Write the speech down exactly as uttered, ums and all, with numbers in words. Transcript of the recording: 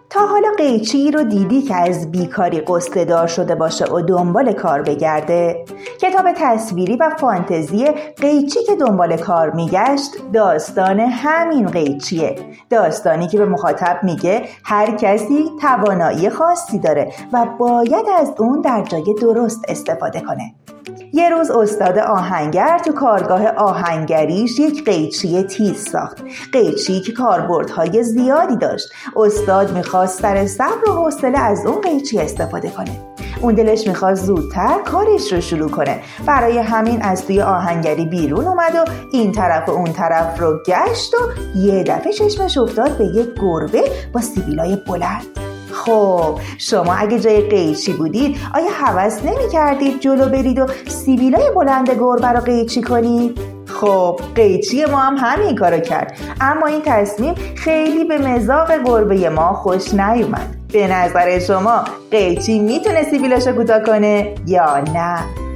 تا حالا قیچی رو دیدی که از بیکاری قصه دار شده باشه و دنبال کار بگرده؟ کتاب تصویری و فانتزی قیچی که دنبال کار میگشت داستان همین قیچیه. داستانی که به مخاطب میگه هر کسی توانایی خاصی داره و باید از اون در جای درست استفاده کنه. یه روز استاد آهنگر تو کارگاه آهنگریش یک قیچی تیز ساخت. قیچی که کاربردهای زیادی داشت. استاد میخواست سر صبر و حوصله از اون قیچی استفاده کنه. اون دلش میخواست زودتر کارش رو شروع کنه. برای همین از توی آهنگری بیرون اومد و این طرف و اون طرف رو گشت و یه دفعه چشمش افتاد به یک گربه با سیبیلای بلند. خب شما اگه جای قیچی بودید آیا هوس نمی کردید جلو برید و سیبیلای بلند گربه رو قیچی کنید؟ خب قیچی ما هم همین کارو کرد، اما این تصمیم خیلی به مذاق گربه ما خوش نیومد. به نظر شما قیچی میتونه سیبیلاشو کوتاه کنه یا نه؟